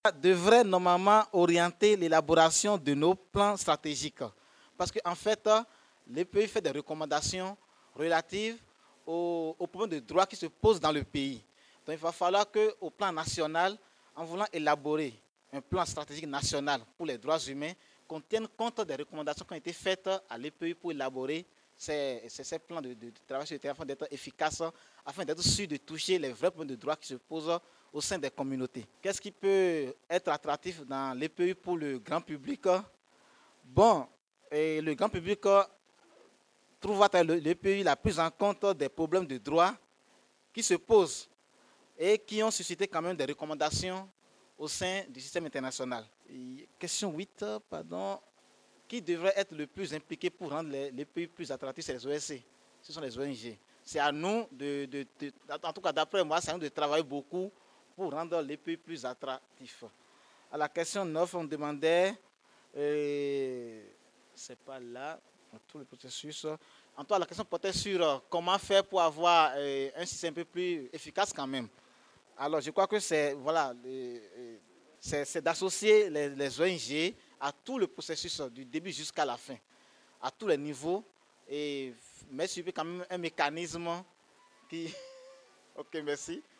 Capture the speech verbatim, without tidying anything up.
devrait normalement orienter l'élaboration de nos plans stratégiques. Parce qu'en fait, le pays fait des recommandations relatives aux, aux problèmes de droit qui se posent dans le pays. Donc il va falloir qu'au plan national, en voulant élaborer un plan stratégique national pour les droits humains, qu'on tienne compte des recommandations qui ont été faites à l'E P U pour élaborer ces, ces, ces plans de, de, de travail sur le terrain afin d'être efficaces, afin d'être sûr de toucher les vrais problèmes de droit qui se posent au sein des communautés. Qu'est-ce qui peut être attractif dans l'E P U pour le grand public? Bon, et le grand public trouve à l'E P U la prise en compte des problèmes de droit qui se posent et qui ont suscité quand même des recommandations au sein du système international. Et question huit, pardon. Qui devrait être le plus impliqué pour rendre les, les pays plus attractifs? C'est les O S C. Ce sont les O N G. C'est à nous, de, de, de, en tout cas d'après moi, c'est à nous de travailler beaucoup pour rendre les pays plus attractifs. À la question neuf, on demandait, euh, c'est pas là, tout le processus. En tout cas, la question portait sur comment faire pour avoir euh, un système un peu plus efficace quand même. Alors, je crois que c'est voilà, c'est d'associer les, les O N G à tout le processus du début jusqu'à la fin, à tous les niveaux, et mettre sur quand même un mécanisme qui... Ok, merci.